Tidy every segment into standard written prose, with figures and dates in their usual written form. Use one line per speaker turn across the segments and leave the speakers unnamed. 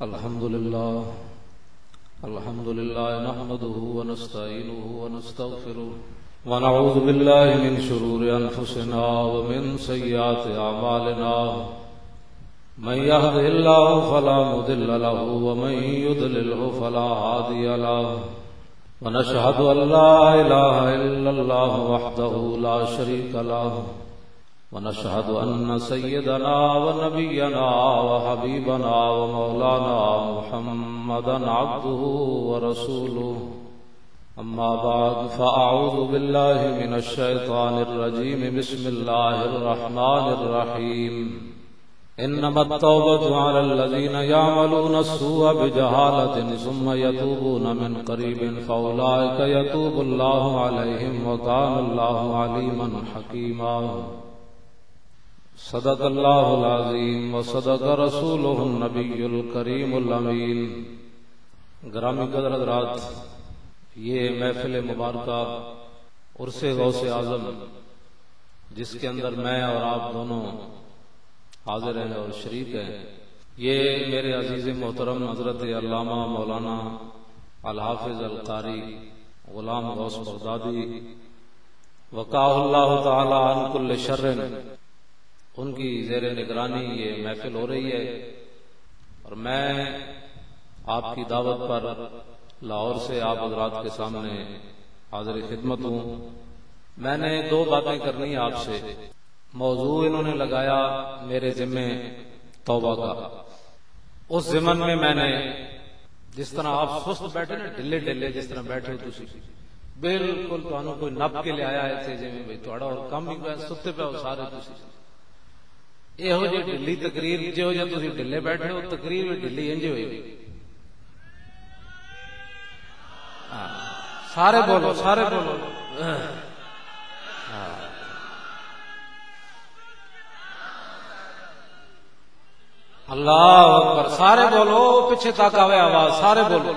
الحمد لله نحمده ونستعينه ونستغفره ونعوذ بالله من شرور أنفسنا ومن سيئات أعمالنا من يهده الله فلا مضل له ومن يضلله فلا هادي له ونشهد أن لا إله إلا الله وحده لا شريك له ونشهد أن سيدنا ونبينا وحبيبنا ومولانا محمدا عبده ورسوله أما بعد فأعوذ بالله من الشيطان الرجيم بسم الله الرحمن الرحيم إنما التوبة على الذين يعملون السوء بجهالة ثم يتوبون من قريب فأولئك يتوب الله عليهم وكان الله عليما حكيما صدق اللہ العظیم وصدق رسولہ النبی الکریم الامین۔ گرامی قدر حضرات، یہ محفل مبارکہ عرس غوث اعظم جس کے اندر میں اور آپ دونوں حاضر ہیں اور شریک ہیں، یہ میرے عزیز محترم حضرت علامہ مولانا الحافظ القاری غلام غوث بغدادی وقاہ اللہ تعالی عن کل شر، ان کی زیر نگرانی یہ محفل ہو رہی ہے، اور میں آپ کی دعوت پر لاہور سے آپ حضرات کے سامنے حاضر خدمت ہوں۔ میں نے دو باتیں کرنی ہیں آپ سے۔ موضوع انہوں نے لگایا میرے ذمے توبہ کا۔ اس ضمن میں میں نے جس طرح آپ سست بیٹھے نا، ڈلے ڈلے جس طرح بیٹھے تسی بالکل تانوں کوئی نپ کے لے آیا ہے جی بھائی تھوڑا اور کم ہی پہ ستے پہ سارے تسی یہو جی ڈلی تقریر جو تسی ڈلے بیٹھے ہو، تقریر بھی ڈلی انج ہوئی۔ سارے بولو سارے بولو۔ اللہ اکبر، سارے بولو، پیچھے تک آوے آواز، سارے بولو۔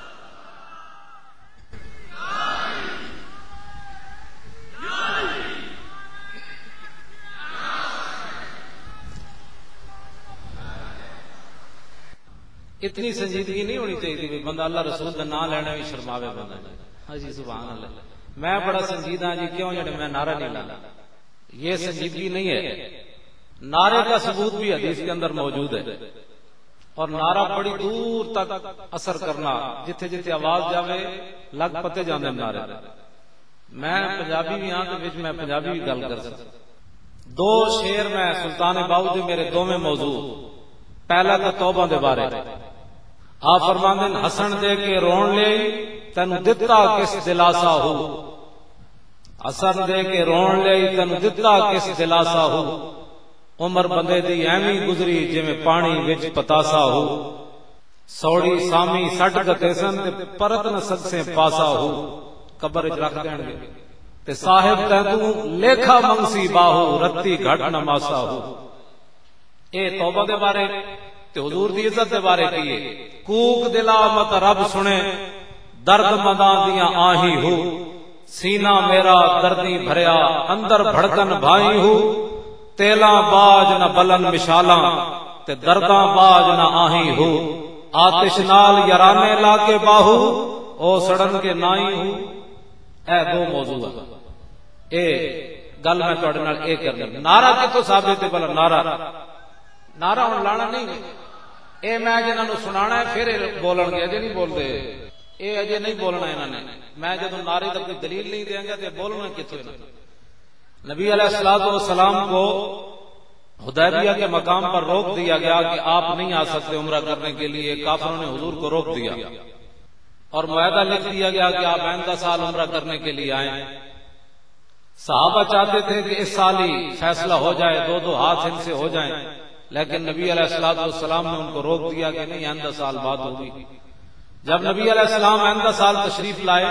اتنی سنجیدگی نہیں ہونی چاہیے، بندہ اللہ رسول کا نام لینا بھی شرماوے بندہ۔ ہاں جی سبحان اللہ، میں بڑا سنجیدہ ہوں جی، کیوں جڑے میں نعرہ نہیں لانا، یہ سنجیدگی نہیں ہے۔ نعرے کا ثبوت بھی حدیث کے اندر موجود ہے، اور نعرہ بڑی دور تک اثر کرنا، جتھے جتھے آواز جاوے لگ پتے جاندے نعرے۔ میں پنجابی بھی ہاں تو میں پنجابی بھی گل کر سکتا۔ دو شعر میں سلطان باؤ دے میرے دو میں موضوع۔ پہلا تو توبہ دے بارے، آپ فرماندے ہسن دے کے رون لے تینو دتا کس دلاسا ہو، ہسن دے کے رون لے تینو دتا کس دلاسا ہو، عمر بندے دی ایویں گزری جویں پانی وچ پتاسا ہو، سوڑی سامی سٹ گتے سن تے پرت نہ سکسے پاسا ہو، قبر وچ رکھ دین گے تے صاحب تینو لیکھا منگسی باہو، رتی گھٹ نہ ماسا ہو۔ اے توبہ دے بارے تے حضور دی عزت دے بارے کیے۔ کوک دلا مت رب سنے، درد مداں دیاں آہی ہو، سینہ میرا دردی بھریا اندر بھڑکن بھائی ہو، تیلاں باج نہ بلن مشالاں تے درداں باج نہ آہی ہو، آتش نال یارانے لا کے باہو، او سڑن کے نائی ہو۔ اے دو موضوع ہے۔ اے گل میں تواڈے نال اے کرنی، نعرہ کتوں ثابت ہے؟ بلا نعرہ ہوں لانا نہیں، اے میں جنہاں نو سنانا ہے پھر بولن گے، اجے نہیں بولتے، اے اجے نہیں بولنا انہاں نے۔ میں جب نعرے تک کوئی دلیل نہیں دیں گا تو بولنا کتوں؟ نبی علیہ الصلوۃ والسلام کو حدیبیہ کے مقام پر روک دیا گیا کہ آپ نہیں آ سکتے عمرہ کرنے کے لیے، کافروں نے حضور کو روک دیا، اور معاہدہ لکھ دیا گیا کہ آپ آئندہ سال عمرہ کرنے کے لیے آئیں۔ صحابہ چاہتے تھے کہ اس سال ہی فیصلہ ہو جائے، دو دو ہاتھ ان سے ہو جائیں، لیکن نبی علیہ الصلوۃ والسلام نے ان کو روک دیا کہ نہیں، آئندہ سال بات ہوگی۔ جب نبی علیہ السلام آئندہ سال تشریف لائے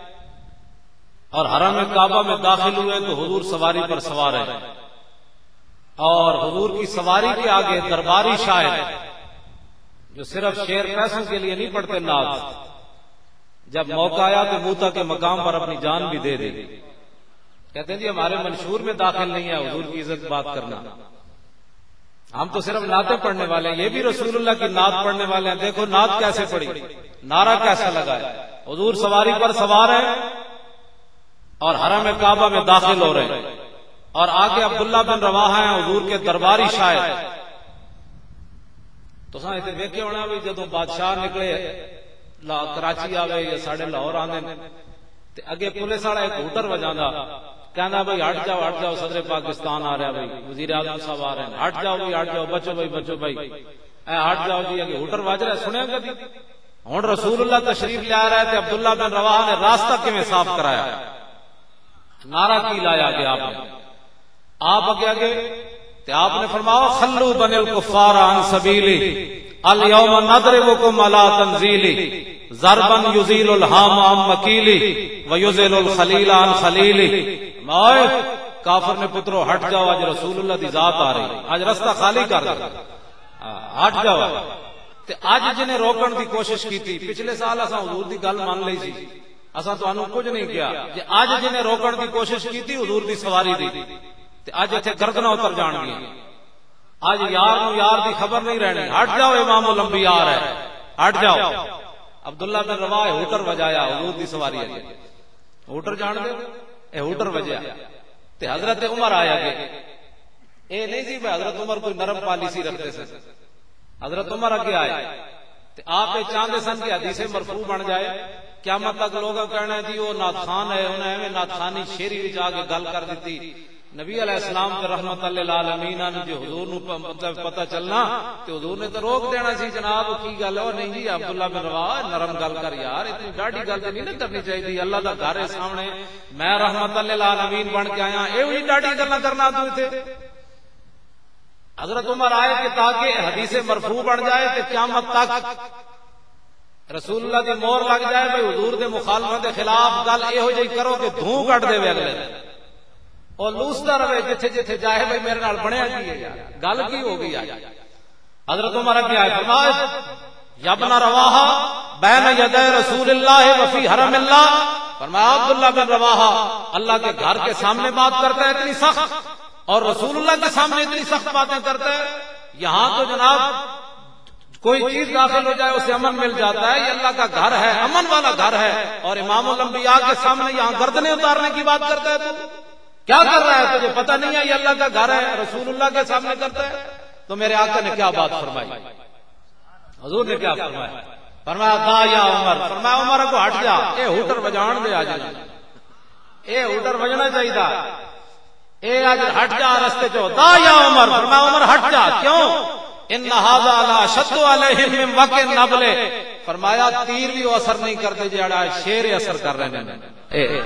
اور حرم کعبہ میں داخل ہوئے تو حضور سواری پر سوار ہے، اور حضور کی سواری کے آگے درباری شاعر جو صرف شعر پیسوں کے لیے نہیں پڑھتے نعت، جب موقع آیا تو موتا کے مقام پر اپنی جان بھی دے دی۔ کہتے ہیں جی ہمارے منشور میں داخل نہیں ہے حضور کی عزت بات کرنا، ہم تو صرف نعتیں پڑھنے والے ہیں، یہ بھی رسول اللہ کی نعت پڑھنے والے ہیں. دیکھو نعت کیسے پڑھی، نعرہ کیسا لگا ہے. حضور سواری پر سوار ہیں اور حرم کعبہ میں داخل ہو رہے ہیں، اور آگے عبداللہ بن رواحہ ہیں حضور کے درباری شاعر. تو ساں اتنے ویکھے ہونا بھی جدوں بادشاہ نکلے کراچی آوے یا ساڑھے لاہور آنے تے اگے پولیس والا ایک ہوٹر وجاندا کہنا بھائی ہٹ جاؤ صدر پاکستان آ رہا ہے، بھائی وزیر اعظم صاحب آ رہے ہیں، ہٹ جاؤ بھائی، ہٹ جاؤ، بچو بھائی اے ہٹ جاؤ جی. اگے ہوٹر وج رہا سنیا کبھی؟ ہن رسول اللہ تشریف لے آ رہا ہے تے عبداللہ بن رواحہ نے راستہ کیویں صاف کرایا، نعرہ کی لایا کہ آپ اگے تے آپ نے فرمایا خلو بن الکفار عن سبیلی اليوم نضربکم علی تنزیلی ضربا یزیل الہام عن مکیلی ویزیل الخلیل عن خلیلی. مائے کافر نے پترو ہٹ جاؤ، آج رسول اللہ دی ذات آ رہی، آج رستہ خالی کر دے، ہٹ جاؤ. تے آج جنہیں روکن دی کوشش کی تھی، پچھلے سال اساں حضور دی گل مان لئی سی، اساں تانوں کچھ نہیں کیا. جے آج جنہیں روکن دی کوشش کی تھی حضور دی سواری دی تے اج ایتھے گردناں اتر جان گیا. آج یار نو یار دی خبر نہیں رہنی، ہٹ جاؤ امام الانبیاء آ رہا ہے، ہٹ جاؤ. عبداللہ بن رواحہ ہوٹر وجایا حضور دی سواری ہے. ہوٹر جان دے اے ہوٹر وجیا تے حضرت عمر آیا گے. اے نہیں سی بھائی حضرت عمر کوئی نرم پالیسی رکھتے سن. حضرت عمر اگے آئے تے آپ چاہتے سن کہ حدیث مرفوع بن جائے، قیامت تک لوگاں کہنا ہے جی وہ نعت خان ہے، انہیں ایویں نعت خانی شیری وچ آ کے گل کر دیتی. نبی علیہ السلام تے رحمت للعالمین نے جو حضور نو مطلب پتہ چلنا تے حضور نے تو روک دینا سی، جناب کی گل ہے؟ نہیں جی عبداللہ بن رواحہ نرم گل کر یار، اتنی ڈاڈی گل تے نہیں کرنی چاہیے. اللہ دا گھر ہے سامنے، میں رحمت للعالمین بن کے آیا، اے وہی ڈاڈی گلاں کرنا تو تے. حضرت عمر آئے کہ تاکہ حدیث مرفوع بن جائے کہ قیامت تک رسول اللہ دی مہر لگ جائے بھائی حضور دے مخالفت دے خلاف گل یہو جہی کرو کہ دھوں کٹ دے اگلے اور لوستا رہے جتھے جتھے جائے بھائی میرے نال بنیا کی ہے یار، گل کی ہو گئی. حضرت عمر اگے آئے فرمایا یا ابن رواحہ بین یدی رسول اللہ وفی حرم اللہ. فرمایا عبداللہ بن رواحہ اللہ کے گھر کے سامنے بات کرتا ہے اتنی سخت، اور رسول اللہ کے سامنے اتنی سخت باتیں کرتا ہے. یہاں تو جناب کوئی چیز داخل ہو جائے اسے امن مل جاتا ہے، یہ اللہ کا گھر ہے، امن والا گھر ہے، اور امام الانبیاء کے سامنے یہاں گردنیں اتارنے کی بات کرتا ہے. تو کیا کر رہا ہے؟ تجھے پتہ نہیں ہے یہ اللہ کا گھر ہے، رسول اللہ کے سامنے کرتا ہے. تو میرے آقا نے کیا بات فرمائی، حضور نے کیا فرمایا؟ فرمایا دا یا عمر، فرمایا عمر کو ہٹ جا، اے ہوٹر بجان دے، آ جا اے ہوٹر بجنا چاہیے، اے آج ہٹ جا رستے چو. دا یا عمر، فرمایا عمر ہٹ جا. کیوں؟ ان ھذا لا شد علیہم من وقع النبل، فرمایا تیر بھی وہ اثر نہیں کرتے جڑا شیر اثر کر رہے ہیں.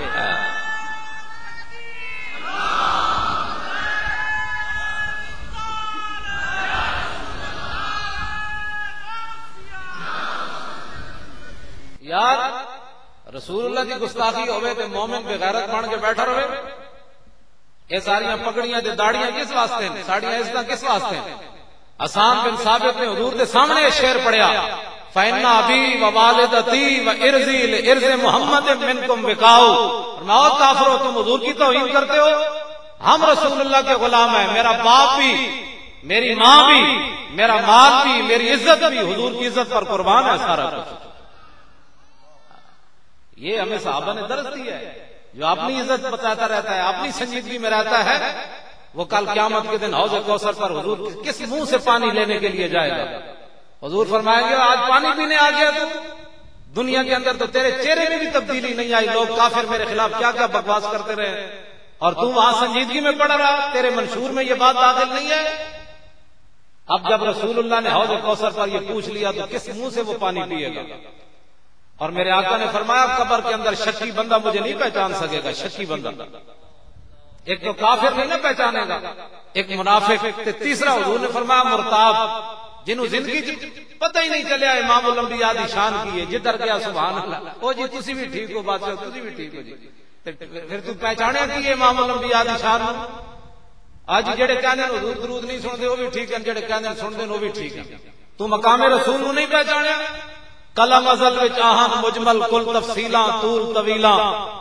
یار رسول اللہ کی گستاخی ہوئے تے مومن بے غیرت بن کے بیٹھا رہے. یہ ساریاں پگڑیاں تے داڑیاں کس واسطے ہیں؟ ساڑیاں عزت کس واسطے ہیں؟ حسان بن ثابت نے حضور دے سامنے یہ شعر پڑھیا فإن أبي ووالدتي وإرزي لإرز محمد منكم بقاؤ. فرمایا کافرو تم حضور کی توہین کرتے ہو، ہم رسول اللہ کے غلام ہیں، میرا باپ بھی، میری ماں بھی، میرا مال بھی، میری عزت بھی حضور کی عزت پر قربان ہے سارا کچھ. یہ ہمیں صحابہ نے درس دیا ہے. جو اپنی عزت بتاتا رہتا ہے، اپنی سنجیدگی میں رہتا ہے، وہ کل قیامت کے دن حوض کوثر پر حضور کس منہ سے پانی لینے کے لیے جائے گا. حضور فرمائیں گے آج پانی پینے آ گیا تو دنیا کے اندر تو تیرے چہرے میں بھی تبدیلی نہیں آئی، لوگ کافر میرے خلاف کیا کیا بکواس کرتے رہے، اور تو وہاں سنجیدگی میں پڑا رہا، تیرے منشور میں یہ بات داخل نہیں ہے. اب جب رسول اللہ نے حوض کوثر پر یہ پوچھ لیا تو کس منہ سے وہ پانی پیے گا؟ اور میرے آقا نے فرمایا قبر کے اندر شکی بندہ مجھے نہیں پہچان سکے گا. شکی بندہ ایک تو کافر نہیں نہ پہچانے گا، ایک منافق، تیسرا حضور نے فرمایا مرتاب، جنہوں زندگی پتہ ہی نہیں چلیا امام الانبیاء دی شان کی ہے، جدھر گیا سبحان اللہ، او جی تسی بھی ٹھیک ہو، بات تسی بھی ٹھیک ہو جی، پھر تو پہچانے کی امام الانبیاء دی شان. اج جڑے کہندے حضور درود نہیں سنتے وہ بھی ٹھیک ہیں، جڑے کہندے سنتے وہ بھی ٹھیک ہیں. تو مقام رسول نو نہیں پہچانیا. کلم ازل وچ آہن مجمل کل تفصیلاں طول طویلاں،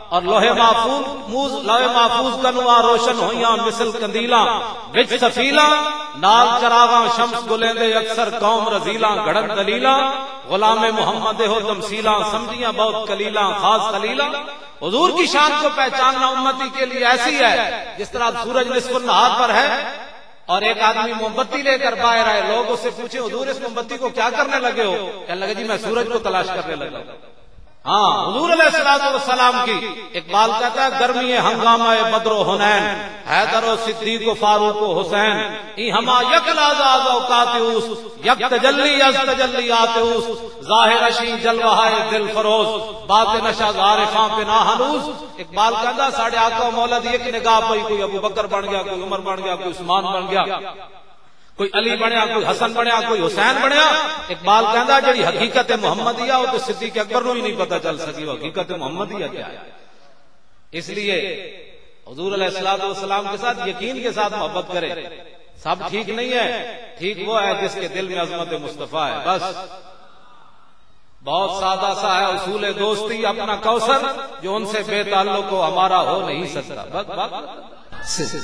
اور لوہے محفوظ کا نواں روشن ہویاں مثل کندیلاں وچ سفیلاں نال چراغاں شمس گلیندے اکثر قوم رزیلاں گھڑن دلیلاں غلام محمد ہو تمثیلاں سمجھیاں بہت کلیلاں خاص خلیلاں۔ حضور کی شان کو پہچاننا امتی کے لیے ایسی ہے جس طرح سورج نصف النہار پر ہے اور ایک آدمی موم بتی لے کر باہر آئے، لوگ اس سے پوچھے حضور اس موم بتی کو کیا کرنے لگے ہو؟ کہنے لگے جی میں سورج کو تلاش کرنے لگا۔ ہاں حضور علیہ الصلوۃ والسلام کی اقبال کہتا ہے گرمی ہنگامہ بدر و حنین حیدر و صدیق و فاروق و حسین ای ہما یک لحظہ اوقات اوس یک تجلی از تجلیات اوس ظاہر اشی جلوہ دل فروز باطن نشاز عارفاں پناہ ہنوز۔ اقبال کہتا ساڑھے آقا و مولد ایک نگاہ پئی، کوئی ابو بکر بن گیا، کوئی عمر بن گیا، کوئی عثمان بن گیا، کوئی علی بنیا، کوئی حسن بنیا، کوئی حسین بنیا۔ اقبال کہندا جڑی حقیقت محمدیہ وہ تو صدیق اکبر نو ہی نہیں پتہ چل سکی وہ حقیقت محمدیہ کیا ہے۔ اس لیے حضور علیہ الصلوۃ والسلام کے ساتھ یقین کے ساتھ محبت کرے۔ سب ٹھیک نہیں ہے، ٹھیک وہ ہے جس کے دل میں عظمت مصطفیٰ ہے۔ بس بہت سادہ سا ہے اصول دوستی اپنا کوثر جو ان سے بے تعلق ہو ہمارا ہو نہیں سکتا۔ بس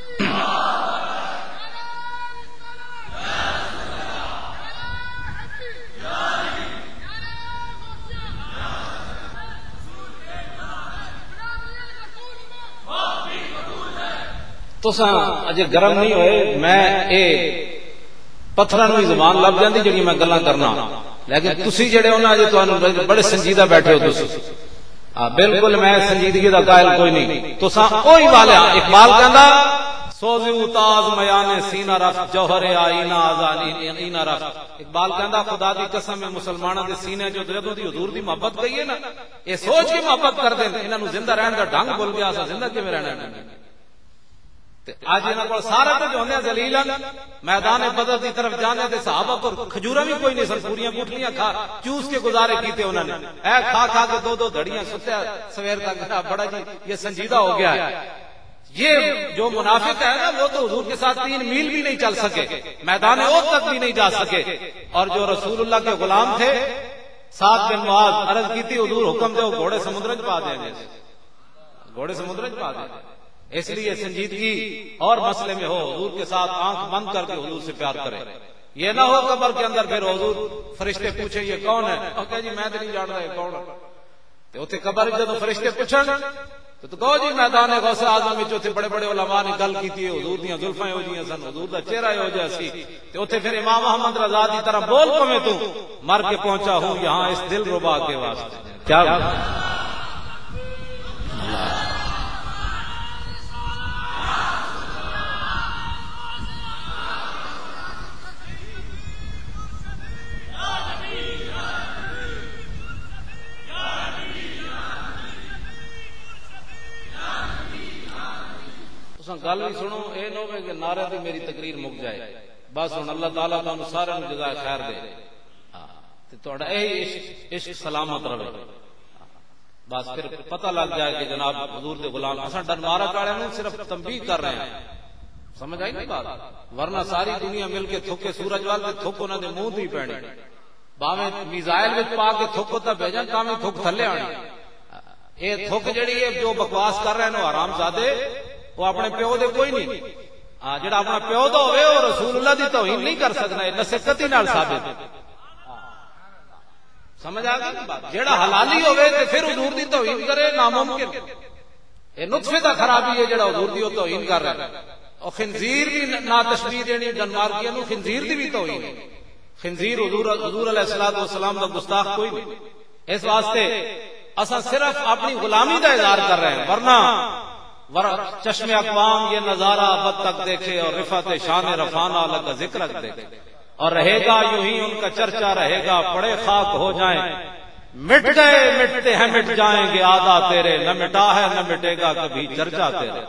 تو اجے گرم نہیں ہوئے، میں اے پتھراں نوں زبان لب جاندی جڑی میں گلاں کرنا، لیکن تسی جڑے ہونا اجے تانوں بڑے سنجیدہ بیٹھے ہو تسی۔ بالکل میں سنجیدگی دا قائل کوئی نہیں، تساں اوہی والے۔ اقبال کہندا سوزی تاز میان سینہ رفت جوہر آئینہ آزانینہ رفت۔ اقبال کہندا خدا دی قسم ہے مسلماناں دے سینے جو جدوں دی حضور دی محبت گئی ہے نا، اے سوچ کے محبت کردے نے انہاں نوں زندہ رہن دا ڈھنگ بھول گیا، اساں زندہ کیویں رہنا ہے۔ آج انہاں کول سارا کچھ ہوندے ذلیلاں، میدان بدر دی طرف جانے تے صحابہ کو کھجوراں بھی کوئی نہیں سن، پوریاں گٹھلیاں کھا چوس کے گزارے کیتے انہوں نے، اے کھا کھا کے دو دھڑیاں ستیا سویر تک۔ بڑا جی یہ سنجیدہ ہو گیا ہے۔ یہ جو منافق ہے نا وہ تو حضور کے ساتھ 3 میل بھی نہیں چل سکے، میدان احد تک بھی نہیں جا سکے، اور جو رسول اللہ کے غلام تھے سعد بن معاذ عرض کی تھی حضور حکم دے گھوڑے سمندر وچ پا دیں گے، گھوڑے سمندر وچ پا دیں گے۔ اس لیے سنجیدگی اور مسئلے میں ہو، حضور کے ساتھ آنکھ بند کر کے حضور سے پیار کرے۔ یہ نہ ہو قبر کے اندر پھر حضور فرشتے پوچھے یہ کون ہے، اور کہے جی میں تو نہیں جانتا یہ کون ہے۔ تو اتنے قبر جب فرشتے پوچھن تو کہو جی میدان غوث اعظم وچ اتنے بڑے بڑے علماء نے گل کیتی ہے، حضور دیاں زلفاں ہو جیاں سن، حضور دا چہرہ ہو جیا سی۔ تے اتنے پھر امام احمد رضا دی طرح بول پویں تو مر کے پہنچا ہوں یہاں اس دل ربا کے واسطے۔ کیا گل بھی سنو، اے نہ ہوے کہ نعرے دی میری تقریر مک جائے۔ بس ہن اللہ تعالیٰ تانوں سارے نوں جزائے خیر دے تے تہاڈا اے عشق سلامت رہے۔ بس پھر پتہ لگ جائے کہ جناب حضور دے غلام اساں ڈنمارا والے نوں صرف تنبیہ کر رہے ہیں، سمجھ آئی نا بات؟ ورنہ ساری دنیا مل کے تھوکے سورج وال تے تھوک انہاں دے منہ دی پینی، باویں میزائل وچ پا کے تھوک تے بھیجن تاویں تھوک تھلے آنی۔ اے تھوک جڑی ہے جو بکواس کر رہے ہیں حرام زادے، وہ اپنے پیو دے کوئی نہیں۔ جڑا اپنا پیو دا ہوئے وہ رسول اللہ دی توہین نہیں کر سکنا، یہ نص قطعی نال ثابت ہے۔ سمجھ آ گئی بات؟ جڑا حلالی ہوئے تے پھر حضور دی توہین کرے ناممکن۔ یہ نطفے دا خرابی ہے جڑا حضور دی توہین کر رہا ہے۔ اور خنزیر دی نا تشبیہ دینی ڈنمارکیاں نوں، خنزیر دی بھی توہین ہے۔ خنزیر حضور علیہ الصلوۃ والسلام دا گستاخ کوئی نہیں۔ اس واسطے اساں صرف اپنی غلامی دا اظہار کر رہے ہیں، ورنہ چشم اقوام یہ نظارہ اب تک دیکھے اور رفعت شان رفعنا لگا ذکر دیکھے، اور رہے گا یوں ہی ان کا چرچا رہے گا، پڑے خاک ہو جائیں مٹ گئے مٹتے ہیں مٹ جائیں گے آدھا تیرے، نہ مٹا ہے نہ مٹے گا کبھی چرچا تیرے۔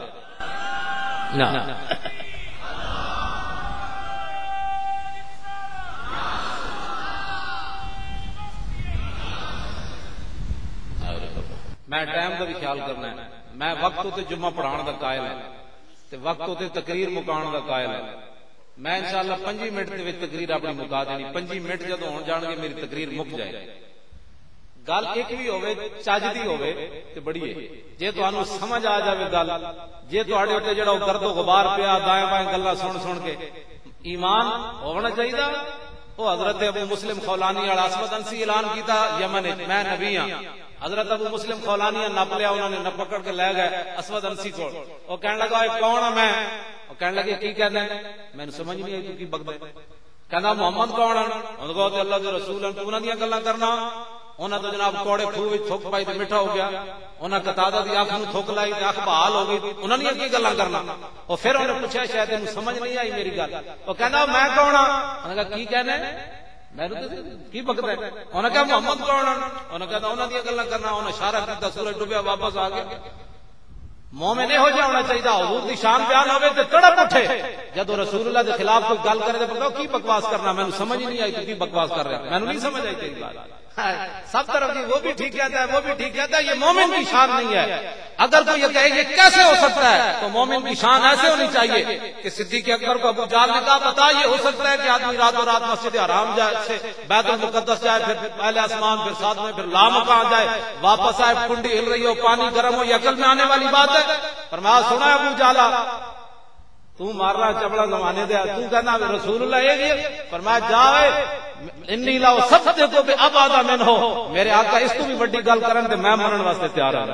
میں ٹائم کا بھی خیال کرنا ہے، میں وقت تے جمعہ پڑھان دا قائل ہوں تے وقت تے تقریر مکان دا قائل ہوں۔ میں انشاءاللہ 5 منٹ دے وچ تقریر اپنی مکا دینی، 5 منٹ جدوں ہون جان گے میری تقریر مک جائے گی۔ گل ایک بھی ہوے چجدی ہوے تے بڑی ہے جے تانوں سمجھ آ جاوے گل جے تواڈے اوتے جڑا گرد و غبار پیا دائیں بائیں گلاں سن کے ایمان ہونا چاہیے. وہ حضرت ابو مسلم خولانی والا اسود انسی اعلان کیتا یمن میں نبی ہاں. حضرت ابو مسلم خولانی نپ لیا انہوں نے نہ پکڑ کے لے گئے اسود انسی کو. وہ کہنے لگا کون ہوں میں؟ وہ کہنے لگے کی کہتے ہیں؟ میں نے سمجھ نہیں آئی تو کی بکدے. کہنا محمد کون ہے؟ انہوں نے کہا اللہ کے رسول ہیں. تو انہوں نے گلاں کرنا انہاں تو جناب کوڑے کھوہ وچ تھوک پائی تے میٹھا ہو گیا. انہاں قتادہ دی اکھ نوں تھوک لائی تے اکھ بحال ہو گئی. انہوں نے کی گلاں کرنا. اور پھر انہوں نے پوچھا شاید انہوں سمجھ نہیں آئی میری گل. وہ کہنا میں کون ہاں؟ انہوں نے کہا کی کہنے میں کی بکتا ہے؟ انہوں نے کہا محمد کون ہے؟ انہوں نے کہا انہوں نے گلاں کرنا. انہوں نے اشارہ کیا سورج ڈوبیا واپس آ گیا. مومن ہو جا ہونا چاہیے حضور دی شان بیان ہوے تے تڑپ اٹھے جدو رسول اللہ دے خلاف کوئی گل کرے تے پتہ کی بکواس کرنا. میں سمجھ ہی نہیں آئی تو کی بکواس کر رہا ہے. میں نہیں سمجھ آئی تیری بات. سب طرف کی وہ بھی ٹھیک کہتا ہے وہ بھی ٹھیک کہتا ہے. یہ مومن کی شان نہیں ہے. اگر کوئی یہ کہے یہ کیسے ہو سکتا ہے تو مومن کی شان ایسے ہونی چاہیے کہ صدیق اکبر کو ابو جہل نے کہا بتا یہ ہو سکتا ہے کہ آدمی راتوں رات مسجد حرام جائے سے بیت المقدس جائے پھر پہلے آسمان پھر ساتھ میں پھر لامکاں جائے واپس آئے کنڈی ہل رہی ہو پانی گرم ہو یہ عقل میں آنے والی بات ہے؟ فرمایا سنا ہے ابو جہل تو مار رہا چبڑا زمانے دے تو کہنا رسول اللہ یہ فرمایا جائے انی لا صدقو بابعد منہ میرے آقا اس تو بھی بڑی گل کرن تے میں منن واسطے تیار ہوں.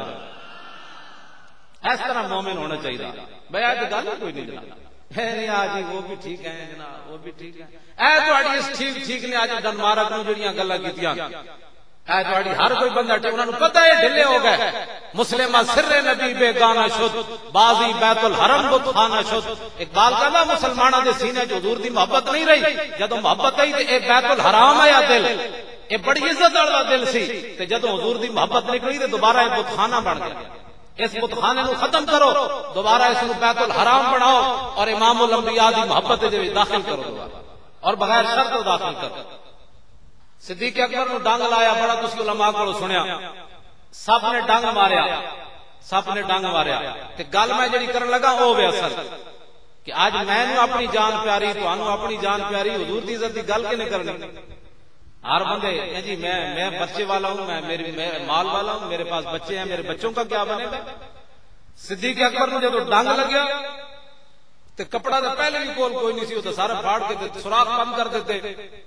اس طرح مومن ہونا چاہیے. بھائی آج گل کوئی نہیں جناب ہے جی وہ بھی ٹھیک ہے جناب وہ بھی ٹھیک ہے. اے تواڈی اس ٹھیک ٹھیک نے اج ڈنمارک نوں جڑیاں گلاں کیتیاں اے تواڈی ہر کوئی بندہ انہاں نوں پتہ ہے ڈھلے ہو گئے. مسلمہ سر نبی بے گانا شد بازی بیت الحرم بت خانہ شد. اقبال کہندا مسلماناں دے سینے وچ حضور دی محبت نہیں رہی. جدوں محبت آئی تے اے بیت الحرام آیا دل اے بڑی عزت والا دل سی تے جدوں حضور دی محبت نکلی تے دوبارہ اے بت خانہ بن گیا. اس بت خانے نو ختم کرو دوبارہ اس نو بیت الحرام بناؤ اور امام الانبیاء دی محبت دے وچ داخل کرو دوبارہ اور بغیر شرط تو داخل کرو. صدیق اکبر نو ڈنگ لایا بڑا تسی علماء کولوں سنیا سب نے ڈنگ ماریا سب نے ڈنگ ماریا تے گل میں جڑی کرن لگا او وے اصل کہ اج میں نو اپنی جان پیاری تانوں اپنی جان پیاری حضور دی عزت دی گل کنے کرنی. ہر بندے جی میں بچے والا ہوں میں مال والا ہوں میرے پاس بچے ہیں میرے بچوں کا کیا بنے گا. صدیق اکبر نو جدوں ڈنگ لگیا تے کپڑا تے پہلے بھی کوئی نہیں سی او تے سارا پھاڑ کے تے سوراخ بند کر دیتے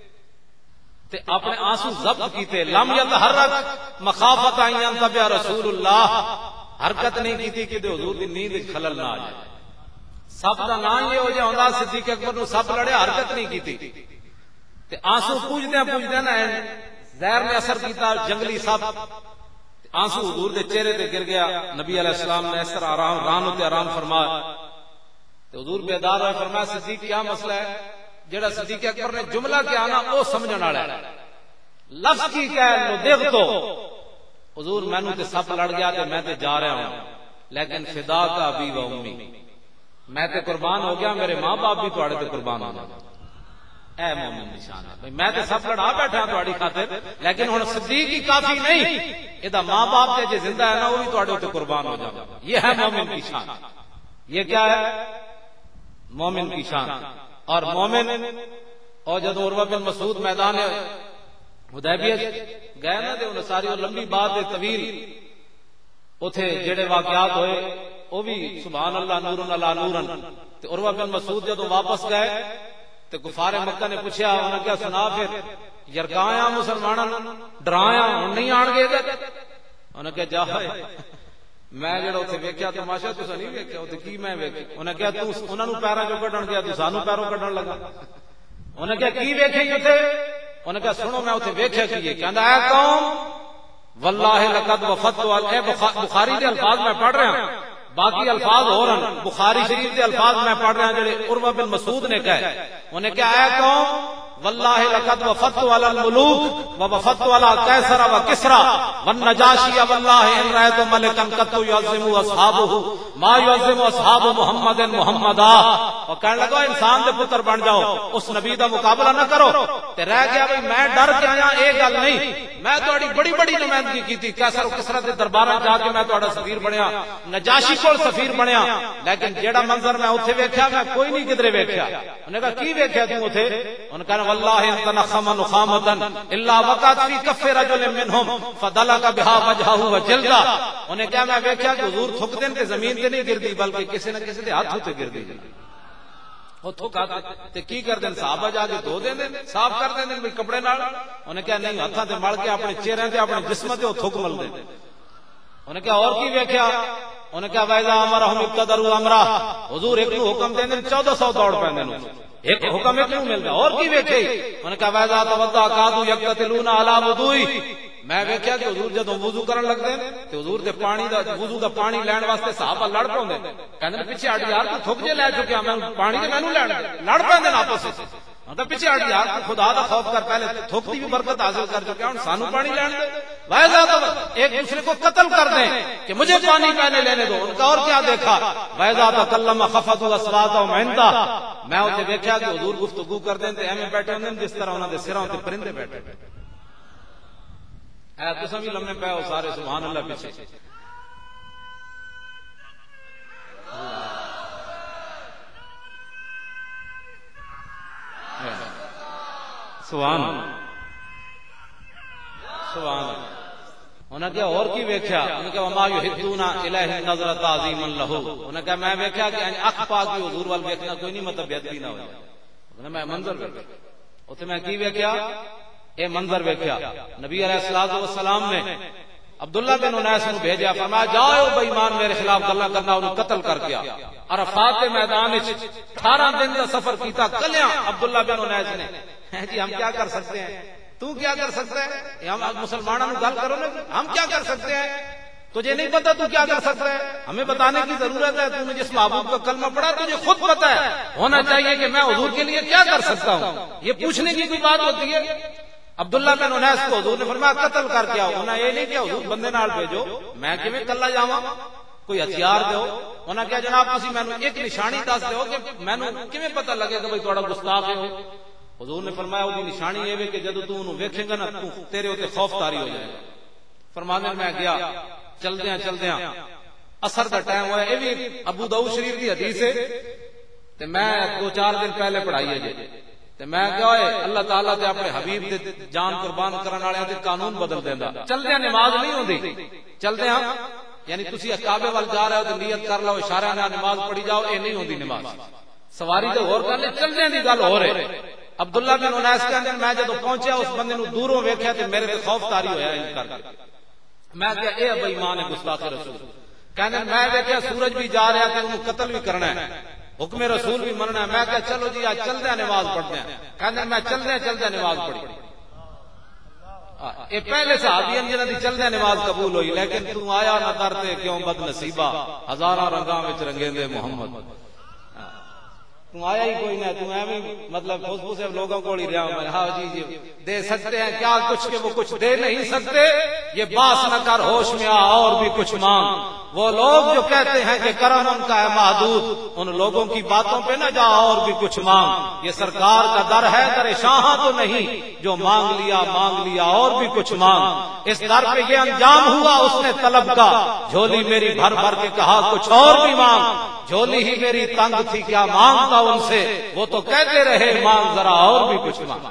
تے اپنے آنسو ضبط کیتے. لم یتحرک مخافت ان ينتبه رسول اللہ حرکت نہیں کیتی کہ حضور دی نیند وچ خلل نہ آ جائے. سب دا نام یہ ہو جائے ہوندا صدیق اکبر نو سب لڑے حرکت نہیں کیتی تے آنسو پوجدے نا زہر نے اثر کیتا جنگلی سب آنسو حضور دے چہرے تے گر گیا. نبی علیہ السلام نے اس طرح آرام تے آرام فرمایا تے حضور بیدار ہوئے فرمایا صدیق کیا مسئلہ ہے؟ جڑا صدیق اکبر نے جملہ کیا نا او سمجھن والا ہے. لفظ کی کہہ لو دیکھ تو حضور مینوں تے سب لڑ گیا تے میں تے جا رہا ہوں لیکن فدا کا ابی و امی میں تے قربان ہو گیا میرے ماں باپ بھی تواڈے تے قربان ہو گئے. اے مومن نشان ہے بھئی میں تے سب لڑا بیٹھا تواڈی خاطر لیکن ہن صدیق ہی کافی نہیں ادا ماں باپ تے جے زندہ ہے نا وہ بھی تواڈے تے قربان ہو جائے. یہ ہے مومن کی شان. یہ کیا ہے مومن کی شان. اور مومن اور جب عروہ بن مسعود میدان حدیبیہ گئے نا تے انہاں ساری لمبی بات ہے طویل اوتھے جڑے واقعات ہوئے وہ بھی سبحان اللہ نور علی نور. تے عروہ بن مسعود جب واپس گئے تے کفار مکہ نے پوچھا انہاں کیا سنا پھر یرکایا مسلماناں ڈرایا ہن نہیں آن گے. انہاں کہا جا میں جڑا اوتھے ویکھیا تماشا تساں نہیں ویکھیا اوتھے کی میں ویکھیا. انہاں کہا تو انہاں نوں پیراں چوں کڈن گیا تو سانوں پیروں کڈن لگا. انہاں کہا کی ویکھیا اوتھے؟ انہاں کہا سنو میں اوتھے ویکھیا کی کہندا اے قوم واللہ لقد وفدت اے بخاری دے الفاظ میں پڑھ رہا ہوں باقی الفاظ اور ہیں بخاری شریف کے الفاظ میں پڑھ رہا ہوں جڑے عروہ بن مسعود نے کہے. انہیں کہا اے قوم واللہ لقد وفدت علی الملوک ووفدت علی قیصر وکسرى والنجاشی واللہ ان رأیت ملکا قط يعظم اصحابہ ما يعظم اصحاب محمد محمدا. اور کہنے لگا انسان دے پتر بن جاؤ اس نبی دا مقابلہ نہ کرو. تے رہ گیا بھئی میں ڈر کے آیا اے یہ گل نہیں میں تہاڈی بڑی بڑی نمائندگی کیتی کیسر و کسرا دے درباراں جا کے میں تہاڈا سفیر بنیا نجاشی کول سفیر بنیا لیکن جیڑا منظر میں اوتھے ویکھیا میں کوئی نہیں کدھرے ویکھیا انہاں کہا کی ویکھیا تو اوتھے انہاں کہا واللہ انت نخم نخامتا الا وقعت فی کف رجل منهم فدلک بها وجهه وجلدا انہیں کہا میں ویکھیا کہ حضور تھک دین تے زمین تے نہیں گردی بلکہ کسی نہ کسی دے ہاتھ تے گردی وہ تھکا تے کی کر دین صحابہ جا کے دھو دین صاف کر دین بھی کپڑے نال انہیں کہا نہیں ہاتھاں تے مل کے اپنے چہرے تے اپنے جسم تے تھک مل دین انہیں کہا اور کی ویکھیا انہیں کہا وَإِذَا أَمَرَهُمْ ابْتَدَرُوا أَمْرَهُ حضور ایک نو حکم دین 1400 دوڑ پیندے نو ایک حکم ایک نو ملدا اور کی ویکھے انہیں کہا وَإِذَا تَوَضَّأَ كَادُوا يَقْتَتِلُونَ عَلَى وُضُوئِهِ میں ویکھیا کہ حضور جدوں وضو کرن لگدے تے حضور دے پانی دا وضو دا پانی لین واسطے صحابہ لڑ پوندے کہندے پیچھے ہٹ یار تو تھک جے لے چکیا میں پانی تے مینوں لین لڑ پیندے آپس وچ ہن پیچھے ہٹ یار خدا دا خوف کر پہلے تھک دی بھی برکت حاصل کر چکیا ہن سانو پانی لین دے وائزا ایک دوسرے کو قتل کر دیں کہ مجھے پانی پہلے لینے دو ان کا اور کیا دیکھا وائزا تکلم خفضوا اصواتهم عندہ میں اوتھے ویکھیا کہ حضور گفتگو کر دیں تے ایویں بیٹھے ہوندے جس طرح انہاں دے سراں تے پرندے بیٹھے اے تساں بھی لمے پے ہو سارے سبحان اللہ پیچھے سبحان سبحان انہاں کہا اور کی ویکھیا انہاں کہا وما یحدون الیہ نظر تعظیما لہ انہاں کہا میں ویکھیا کہ اکھ پا کے حضور وال ویکھنا کوئی نہیں مطلب بے ادبی نہ ہوئے انہاں میں منظر ویکھیا اوتھے میں کی ویکھیا اے منظر ویکھیا نبی علیہ الصلوۃ والسلام نے عبداللہ بن انیس نو بھیجا فرمایا جاؤ بے ایمان میرے خلاف گلاں کرنا انہوں قتل کر کے عرفات کے میدان وچ 18 دن کا سفر کیتا کلیاں عبداللہ بن انیس نے جی ہم کیا کر سکتے ہیں تو کیا کر سکتا ہے ہم مسلمانوں کو گل کرو نا ہم کیا کر سکتے ہیں تجھے نہیں پتا تو کیا کر سکتا ہے ہمیں بتانے کی ضرورت ہے تو نے جس محبوب کا کلمہ پڑھا تجھے خود پتا ہے ہونا چاہیے کہ میں حضور کے لیے کیا کر سکتا ہوں یہ پوچھنے کی کوئی بات ہوتی ہے عبداللہ بن انیس کو حضور نے فرمایا قتل کر کے آؤ انہاں یہ نہیں کہ حضور بندے نال بھیجو میں کیویں کلا جاواں کوئی ہتھیار دیو انہاں کہا جناب تسی مینوں ایک نشانی دس دیو کہ مینوں کیویں پتہ لگے کہ بھئی تہاڈا گستاخ ہے حضور نے فرمایا وہ نشانی یہ ہے کہ جدوں تو انہوں ویکھے گا نا تو تیرے اوتے خوف طاری ہو جائے گا فرمانے میں گیا چلدیاں عصر دا ٹائم ہوا یہ بھی ابو داؤد شریف دی حدیث ہے تے میں 2-4 دن پہلے پڑھائی ہے جی تے میں کہا ہے اللہ تعالیٰ تے اپنے حبیب دے جان قربان کرن والے تے قانون بدل دیندا چلدیاں نماز نہیں ہوندی چلدیاں یعنی تسی کعبے وال جا رہے ہو تے نیت کر لو اشارے نال نماز پڑھی جاؤ اے نہیں ہوندی نماز سواری تے اور کر لے چلدیاں دی گل ہو رہی عبداللہ بن انیس کہندے میں جدوں پہنچیا اس بندے نو دوروں ویکھیا تے میرے تے خوف طاری ہویا ان کر کے میں کہا اے بے ایمان ہے گستاخ رسول کہندے میں ویکھیا سورج بھی جا رہا تے انہوں قتل بھی کرنا ہے حکم رسول بھی مننا ہے میں کہا چلو جی آج چلدے نماز پڑھتے ہیں کہندے میں چلدے نماز پڑھی اے پہلے صحابیاں جنہاں دی چلدے نماز قبول ہوئی لیکن تو آیا نہ کرتے کیوں بد نصیبہ ہزاراں رنگاں وچ رنگیندے محمد تو آیا ہی کوئی نہ تو ایویں مطلب سے لوگوں کو ہی رہا ہوں ہاں جی دے سکتے ہیں کیا کچھ کہ وہ کچھ دے نہیں سکتے یہ باس نہ کر ہوش میں آ اور بھی کچھ مانگ وہ لوگ جو کہتے ہیں کہ کرم ان کا ہے محدود ان لوگوں کی باتوں پہ نہ جا اور بھی کچھ مانگ یہ سرکار کا در ہے در شاہاں تو نہیں جو مانگ لیا اور بھی کچھ مانگ اس در پہ یہ انجام ہوا اس نے طلب کا جھولی میری بھر بھر کے کہا کچھ اور بھی مانگ جھولی ہی میری تنگ تھی کیا مانگتا ان سے وہ تو کہتے رہے مانگ ذرا اور بھی کچھ مانگ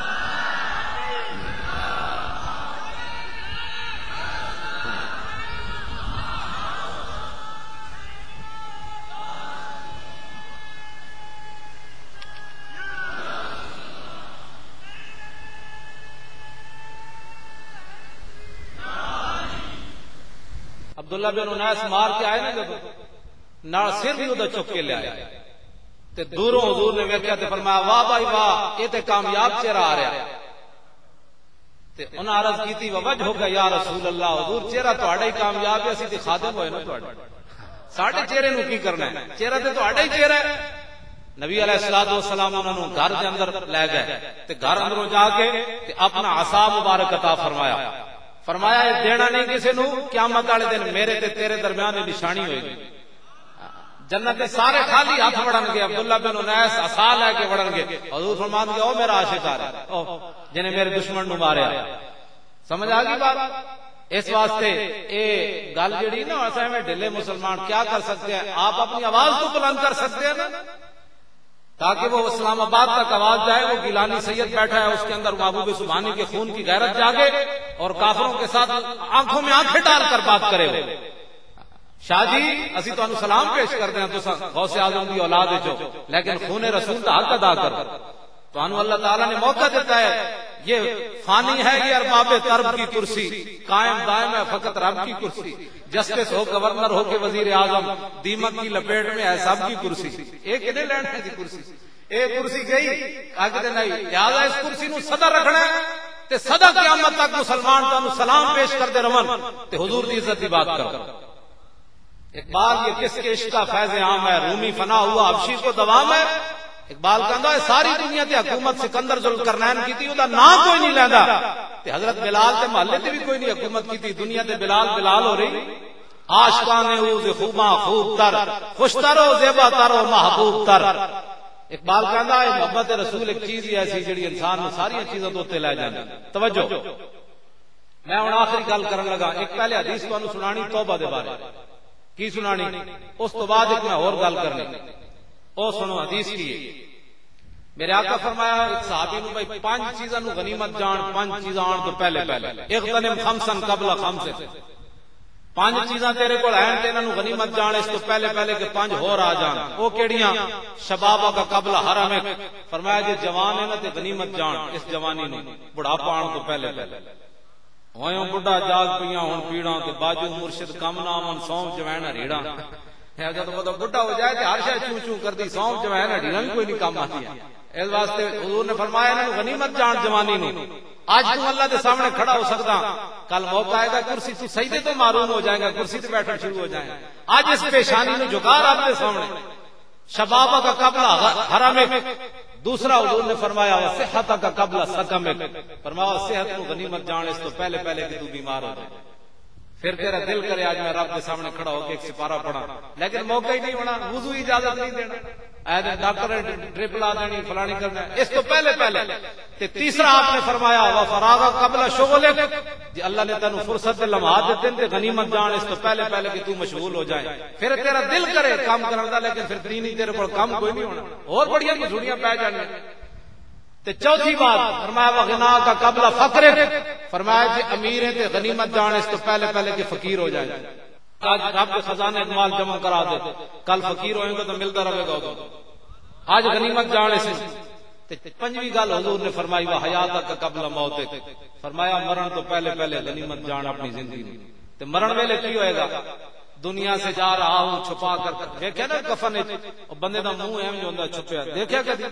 عبداللہ بن انیس مار کے آئے نا جب نال سر بھی ادھر چک کے لے آئے تے دوروں حضور نے ویکھیا تے فرمایا واہ بھائی واہ یہ تے کامیاب چہرہ آ رہا تے انہاں عرض کیتی وجہ ہو گیا یا رسول اللہ حضور چہرہ تہاڈا ہی کامیاب ہے اسی تے خادم ہوئے نا تہاڈے ساڈے چہرے نو کی کرنا ہے چہرہ تے تہاڈا ہی چہرہ ہے نبی علیہ الصلوۃ والسلام انہاں نو گھر دے اندر لے گئے تے گھر اندروں جا کے تے اپنا عصا مبارک عطا فرمایا یہ دینا نہیں کسی نو قیامت والے دن میرے تے تیرے درمیان نشانی ہوئے گی جنت کے سارے خالی ہاتھ بڑھن گے عبداللہ بن انیس عصا لے کے بڑھن گے حضور فرمان گے او میرا عاشق آ رہا ہے جنہیں میرے دشمن نو ماریا. سمجھ آ گئی بات؟ اس واسطے اے گل جڑی نا ایسا میں ڈھلے مسلمان کیا کر سکتے ہیں؟ آپ اپنی آواز تو بلند کر سکتے ہیں نا، تاکہ وہ اسلام آباد تک آواز جائے. وہ گیلانی سید بیٹھا ہے، اس کے اندر محبوب سبحانی کے خون کی غیرت جاگے اور کافروں کے ساتھ آنکھوں میں آنکھیں ڈال کر بات کرے. شاہ جی اسی تو سلام پیش کرتے ہیں، تو غوث اعظم کی اولاد جو، لیکن خون رسول کا حق ادا کر تو اللہ تعالیٰ نے موقع دیتا ہے. یہ فانی ہے یہ ارباب طرب کی کرسی، قائم دائم ہے فقط رب کی کرسی. جسٹس ہو، گورنر ہو کے وزیر اعظم، دیمک کی لپیٹ میں ہے سب کی کرسی. ایک نہیں لینا ہے جی کرسی، ایک کرسی گئی آگے نہیں. لہٰذا اس کرسی نو صدا رکھنا ہے تے صدا قیامت تک مسلمان تانوں سلام پیش کرتے رہن تے حضور دی عزت دی بات کرو. اقبال یہ کس کے عشق کا فیض عام ہے، رومی فنا ہوا حبشی کو دوام ہے. اقبال کہندا ہے ساری دنیا تے حکومت سکندر ذوالقرنین کیتی، او دا نام کوئی نہیں لیندا. تے حضرت بلال تے محلے تے بھی کوئی نہیں حکومت کیتی. دنیا تے بلال بلال ہو رہی. عاشقان اوز خوباں خوب تر، خوش تر و زیبا تر و محبوب تر. اقبال کہندا ہے محبت رسول ایک چیز ہی ایسی جڑی انسان نوں ساری چیزاں تو تے لے جاندی. توجہ، میں ہن آخری گل کرن لگا. ایک پہلے حدیث تانوں سنانی توبہ دے بارے کی سنانی، اس تو بعد ایک میں اور گل کرنی. او سنو حدیث کی میرے آقا فرمایا ایک صحابی نو بھائی 5 چیزاں نو غنیمت جان، 5 چیزاں آن تو پہلے اغتنم خمسا قبل خمس. 5 چیزاں تیرے کول ہیں تے انہاں نو غنیمت جان اس تو پہلے کہ 5 ہور آ جان. او کیڑیاں؟ شبابہ کا قبل حرمک. فرمایا جے جوان ہے نا تے غنیمت جان اس جوانی نو، بڑھاپا آن تو پہلے ہوئیں بڑھا جاگ پیاں ہن پیڑاں تے باجو مرشد کم نام سونف جوین ہریڑاں. جب تو بڑھا ہو جائے تے ہر شے چوں چوں کردی، سونف جوین ہریڑاں کوئی نہیں کام آتی. اس واسطے حضور نے فرمایا انہاں نو غنیمت جان جوانی نو. آج تو اللہ دے سامنے کھڑا ہو سکدا، کل موقع آئے گا کرسی تو سجدے تو معروم ہو جائے گا، کرسی تے بیٹھنا شروع ہو جائے گا. آج اس پیشانی نو جھکا رب دے سامنے. شبابہ کا قبل حرمک. دوسرا حضور نے فرمایا صحت کا قبل سقمک. فرمایا صحت کو غنیمت جان اس تو پہلے کہ تو بیمار ہو جائے. پھر تیرا دل کرے آج میں رب کے سامنے کھڑا ہو کے ایک سپارہ پڑھا، لیکن موقع ہی نہیں ہونا، وضو اجازت نہیں دینا، ڈاکٹر ڈرپ لا دینی فلانی کرنا اس تو پہلے. تیسرا آپ نے فرمایا وفراغ قبل شغلک. جی اللہ نے تینوں فرصت دے لمحات دیتے ہیں تے غنیمت جان اس تو پہلے کہ تو مشغول ہو جائے. پھر تیرا دل کرے کام کرنے دا، لیکن پھر دین ہی تیرے کو کام کوئی نہیں ہونا، اور بڑیاں مجھوڑیاں پہ جانے. تے چوتھی بات فرمایا وغنا کا قبل فقرک. فرمایا کہ امیر ہیں تے غنیمت جان اس تو پہلے کہ فقیر ہو جائے. آج رب کے خزانے مال جمع کرا دے، کل فقیر ہوئیں گے تو ملتا رہے گا. آج غنیمت جان اس. پنجویں گل حضور نے فرمائی وہ حیات کا قبل موتک. فرمایا مرن تو پہلے غنیمت جان اپنی زندگی میں. تے مرن ویلے کی ہوئے گا؟ دنیا سے جا رہا ہوں چھپا کر. دیکھے نا کفن بندے دا منہ ایم جو ہوندا چھپیا، دیکھیا کدی؟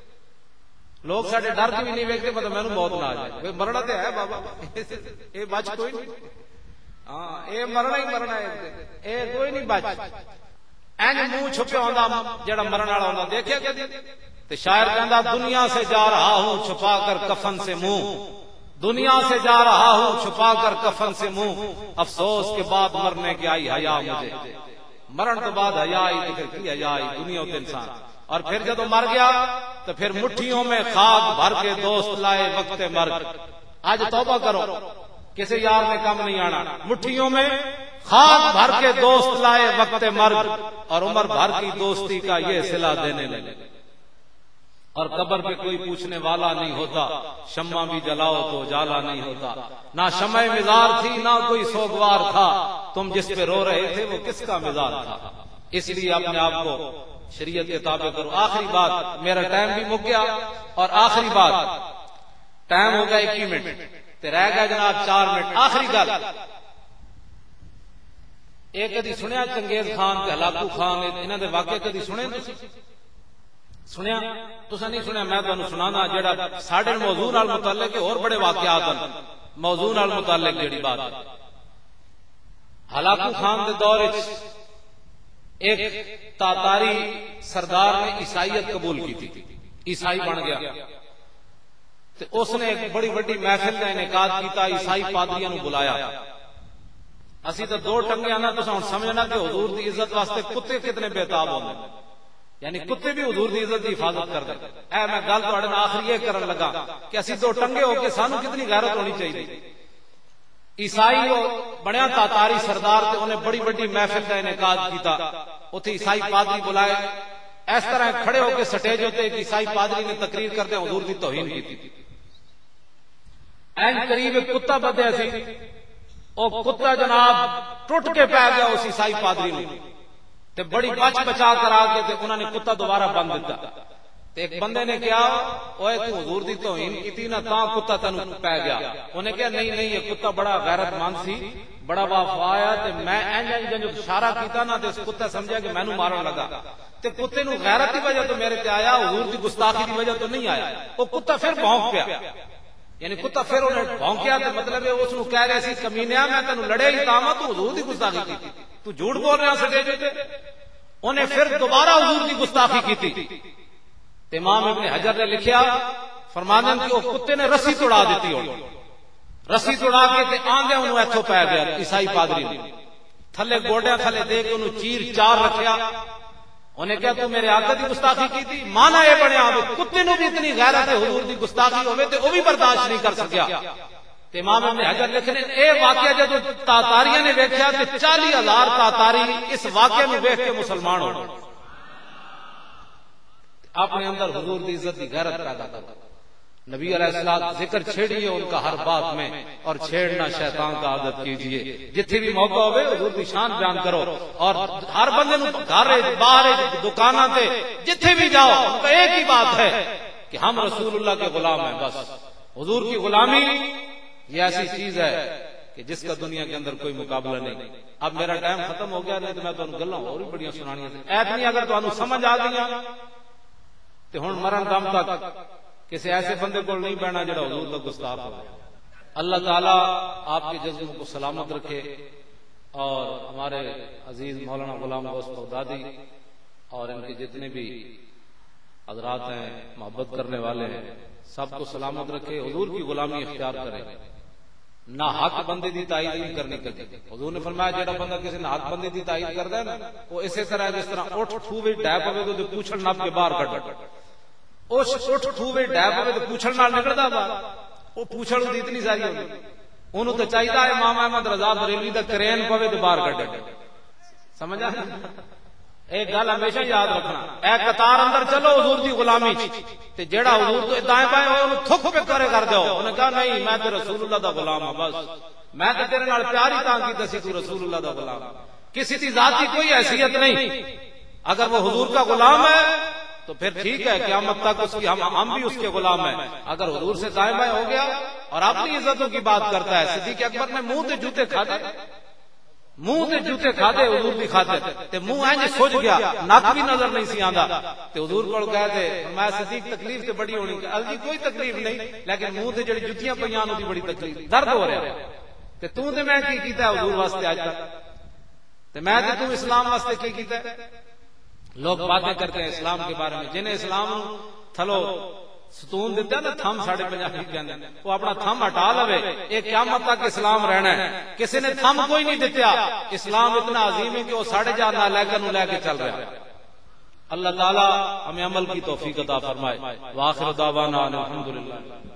لوگ ساڈے ڈر کے بھی نہیں ویکھتے پتہ مینوں موت نہ آ جائے. مرنا تے ہے بابا، اے بچ کوئی نہیں. ہاں اے مرنا ہی مرنا ہے، اے کوئی نہیں بچ. این منہ چھپیا ہوندا جڑا مرن والا ہوندا، دیکھیا کدی؟ تے شاعر کہندا دنیا سے جا رہا ہوں چھپا کر کفن سے منہ، دنیا سے جا رہا ہوں چھپا کر کفن سے منہ. افسوس کے بعد مرنے کی آئی حیا مجھے. مرن تو بعد حیا آئی تو پھر کی حیا آئی دنیا تے انسان. اور پھر جب مر گیا تو پھر مٹھیوں میں خاک بھر کے دوست لائے وقت مرگ. آج توبہ کرو، کسی یار نے کم نہیں آنا. مٹھیوں میں خاک بھر کے دوست لائے وقت مرگ، اور عمر بھر کی دوستی کا یہ صلہ دینے لگے. اور قبر پہ کوئی پوچھنے والا نہیں ہوتا، شمع بھی جلاؤ تو اجالا نہیں ہوتا. نہ شمع مزار تھی نہ کوئی سوگوار تھا، تم جس پہ رو رہے تھے وہ کس کا مزار تھا. اس لیے اپنے آپ کو شریعت کے تابع کرو. آخری بات، میرا ٹائم بھی مک گیا، اور آخری بات ٹائم ہو گیا 21 منٹ تے رہ گیا جناب 4 منٹ. آخری گل ایک کدی سنیا چنگیز خان تے ہلاکو خان انہاں دے واقعے کدی سنے؟ سنیا؟ تساں نہیں سنیا؟ میں تانوں سنانا جڑا ساڈے موضوع نال متعلق اور بڑے واقعات ہیں. موضوع نال متعلق جڑی بات ہلاکو خان دے دور وچ ایک تاتاری سردار نے عیسائیت قبول کی تھی، عیسائی بن گیا. تے اس نے ایک بڑی بڑی محفل کا انعقاد کیتا، عیسائی پادریاں نو بلایا. اسی تو 2 ٹنگے آنا تو سمجھنا کہ حضور دی عزت واسطے کتے کتنے بے تاب ہوندے. یعنی کتے بھی حضور دی عزت دی حفاظت کر دے. اے میں گل تہاڈے نال آخری یہ کرن لگا کہ اسی دو ٹنگے ہو کے سانو کتنی غیرت ہونی چاہیے. عیسائی بنیا تاتاری سردار تے انہیں بڑی بڑی محفل کا انعقاد کیتا. اتنے عیسائی پادری بلائے, اس طرح کھڑے ہو کے سٹیج ہوتے کہ عیسائی پادری نے تقریر کرتے حضور دی توہین کی تھی. این قریب ایک کتا بدیا سی, او کتا جناب ٹوٹ کے پی گیا اس عیسائی پادری نے, تے بڑی بچ بچا کر آ کے تے انہوں نے کتا دوبارہ بند دیتا. تے ایک بندے نے کہا اوے تو حضور دی توہین کیتی نا تاں کتا تینوں پی گیا. انہیں کہا نہیں نہیں, یہ کتا بڑا غیرت مند سی, بڑا وفا آیا, تے میں انج جو اشارہ کیتا نا تے اس کتا سمجھا کہ مینوں مارن لگا. تے کتے نو غیرت دی وجہ تو میرے تے آیا, حضور دی گستاخی دی وجہ تو نہیں آیا. وہ کتا پھر بھونک پیا, یعنی کتا پھر انہیں بھونکیا. تے مطلب اس نو کہہ رہے سی کمینیا میں تینوں لڑے ہی تاں تو حضور دی گستاخی کیتی, تو جھوٹ بول رہا سٹیج تے. انہیں پھر دوبارہ حضور دی گستاخی کیتی. امام ابن حجر نے لکھیا فرماندن کہ وہ کتے نے رسی توڑا دیتی, رسی توڑا کے تے آندے انہوں ایتھوں پی گیا عیسائی پادری نے, تھلے گوڑیاں تھلے دے کے انہوں چیر چار رکھیا. انہیں کہا تو میرے آقا دی گستاخی کی تھی, مانا یہ بنیا کتے نو بھی اتنی غیرت ہے حضور دی گستاخی ہوئے تے وہ بھی برداشت نہیں کر سکیا. تے امام ابن حجر لکھنے اے واقعہ جدو تاتاریاں نے ویکھیا تے 40,000 تاتاری اس واقعے میں ویکھ کے مسلمان ہو, اپنے اندر حضور دی عزت دی غیرت پیدا کر. نبی علیہ السلام ذکر چھیڑیے ان کا ہر بات میں, اور چھیڑنا شیطان کا عادت کیجئے. جتھے بھی موقع ہوئے حضور دی شان بیان کرو, اور ہر بندے نو گھر باہر دکاناں تے جتھے بھی جاؤ ان کا ایک ہی بات ہے کہ ہم رسول اللہ کے غلام ہیں. بس حضور کی غلامی یہ ایسی چیز ہے کہ جس کا دنیا کے اندر کوئی مقابلہ نہیں. اب میرا ٹائم ختم ہو گیا, نہیں تو میں تانوں گلاں اور بھی بڑیاں سنانیاں تھیں. ایتنی اگر تانوں سمجھ آ گئی تو ہن مرن دم تک کسی ایسے بندے کو نہیں بہنا جڑا حضور کا گستاخ ہو. اللہ تعالیٰ آپ کے جذبوں کو سلامت رکھے, اور ہمارے عزیز مولانا غلام غوث بغدادی اور ان کے جتنے بھی حضرات ہیں محبت کرنے والے ہیں سب کو سلامت رکھے. حضور کی غلامی اختیار کرے, نہ حق بندے دی تائید نہیں کرنی چاہیے. حضور نے فرمایا جڑا بندہ کسی نے حق بندے دی تائید کردا ہے نا وہ اسی طرح جس طرح اٹھ ٹھوے ڈیپ ہوے تو پوچھل نپ کے باہر کڈ, اس اٹھ ٹھوے ڈیپ ہوے تو پوچھل نال نکلدا باہر, وہ پوچھل دی اتنی ساری ہوندی, انہوں تو چاہیے امام احمد رضا بریلوی دا کرین پوے تو باہر کڈے. سمجھا؟ ایک گل ہمیشہ یاد رکھنا, اے قطار اندر چلو حضور دی غلامی تے جیڑا حضور تو دائیں بائیں اونوں تھک پہ کرے کر دیو. انہوں نے کہا نہیں میں تے رسول اللہ دا غلام ہوں, بس میں تے تیرے نال پیار ہی تاں کیتا سی تو رسول اللہ دا غلام, کسی دی ذاتی کوئی حیثیت نہیں. اگر وہ حضور کا غلام ہے تو پھر ٹھیک ہے, قیامت تک اس کی ہم بھی اس کے غلام ہیں. اگر حضور سے دائیں بائیں ہو گیا اور اپنی عزتوں کی بات کرتا ہے, صدیق اکبر نے منہ تے جوتے کھادے, منہ تے جوتے کھادے حضور دی خاطر, تے منہ انج سج گیا, نک بھی نظر نہیں سی آندا. تے حضور کول گئے تے میں صدیق تکلیف تے بڑی ہونی, الجی کوئی تکلیف نہیں لیکن منہ تے جڑی جتیاں پیاں اودی بڑی تکلیف, درد ہو رہا تے تو تے میں کی کیتا ہے حضور واسطے اج تک, تے میں تے تو اسلام واسطے کی کیتا ہے. لوگ باتیں کرتے ہیں اسلام کے بارے میں, جنہیں اسلام تھلو ستون دیتا ہے نا تھم 50 کہندے, وہ اپنا تھم ہٹا لوے, ایک قیامت تک اسلام رہنا ہے. کسی نے تھم کوئی نہیں دیتا, اسلام اتنا عظیم ہے کہ وہ 4.5 نالائکوں لے کے چل رہا ہے. اللہ تعالی ہمیں عمل کی توفیق عطا فرمائے. وآخر دعوانا الحمدللہ.